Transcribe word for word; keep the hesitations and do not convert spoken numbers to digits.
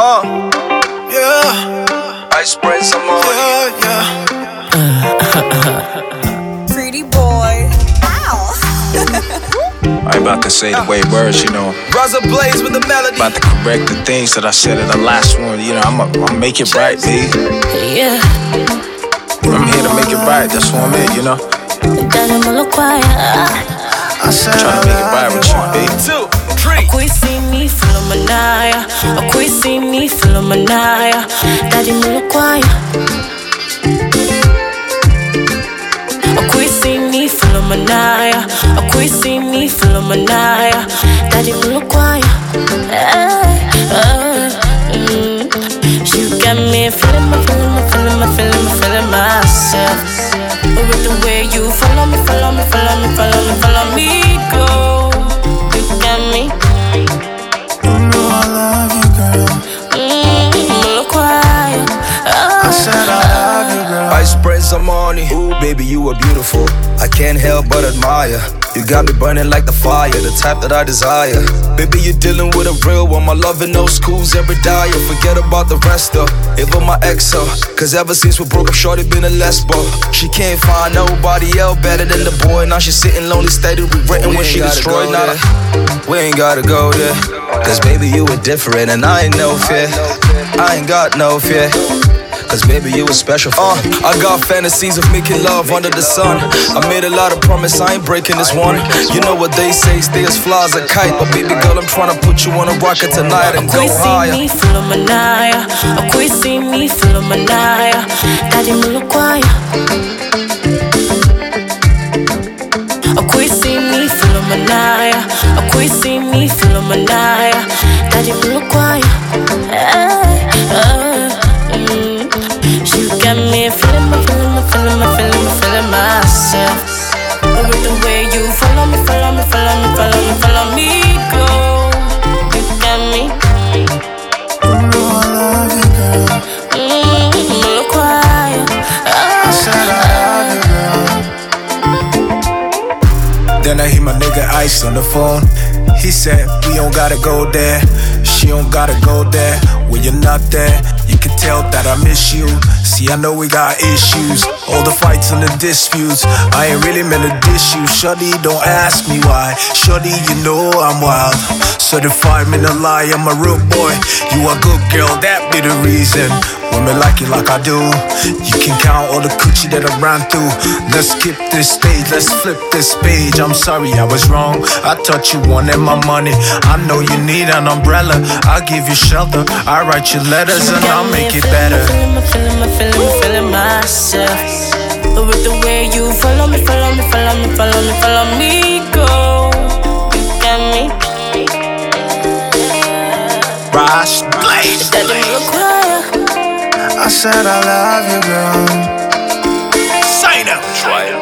Uh, yeah. I spread some more. Yeah, yeah. Pretty boy. Ow. I ain't about to say the way words, you know. Raza Blaze with the melody. About to correct the things that I said in the last one. You know, I'ma I'm make it right, B. Yeah. I'm here to make it right. That's what I'm in, you know. I said trying to make it right with you, B. Two, three. Akwisi Philomenaya, Akwisi Philomenaya, Daddy Mulukwaya. Akwisi Philomenaya, Akwisi Philomenaya, Daddy Mulukwaya. You got me feeling my, feeling my, feeling my, feeling my, feeling myself. With the way you follow me, follow me, follow me, follow me, follow me, go. You got me. You know I love you, girl. Mmm, look quiet. Oh. I said I love you, girl. I spread some money. Ooh, baby, you are beautiful. I can't help but admire. You got me burning like the fire, the type that I desire. Baby, you're dealing with a real one. My loving no schools every day. Forget about the rest of even my ex, uh, cause ever since we broke up, shorty been a lesbo. She can't find nobody else better than the boy. Now she's sitting lonely, steady regretting when she destroyed. Now we ain't gotta go there, cause baby, you were different and I ain't no fear. I ain't got no fear, cause baby, you was special for me. uh, I got fantasies of making love under the sun. I made a lot of promise, I ain't breaking this one. You know what they say, stay as fly as a kite. But baby girl, I'm trying to put you on a rocket tonight and go higher. Akwisi Philomenaya, Akwisi Philomenaya, Daddy Mulukwaya. Akwisi Philomenaya, Akwisi Philomenaya, Daddy Mulukwaya. You got me feeling my, feeling my, feeling my, feeling my, feeling myself. With the way you follow me, follow me, follow me, follow me, follow me, go. You got me. You know I love you, girl. Mmm, look quiet. Oh. I said I love you, girl. Then I hear my nigga Ice on the phone. He said, we don't gotta go there. She don't gotta go there. When you're not there, you can tell that I miss you. See, I know we got issues, all the fights and the disputes. I ain't really meant to diss you. Shorty, don't ask me why. Shorty, you know I'm wild. Certified me no lie, I'm a real boy. You a good girl, that be the reason. Women like you like I do. You can count all the coochie that I ran through. Let's skip this stage, let's flip this page. I'm sorry I was wrong, I thought you wanted my money. I know you need an umbrella, I'll give you shelter. I write you letters and I'll make it better. Feeling my, feeling my, feeling my, feeling myself. But with the way you follow me, follow me, follow me, follow me, follow me, go. You got me. Raza Blaze. Daddy Mulukwaya. I said I love you, girl. Sign up, try it.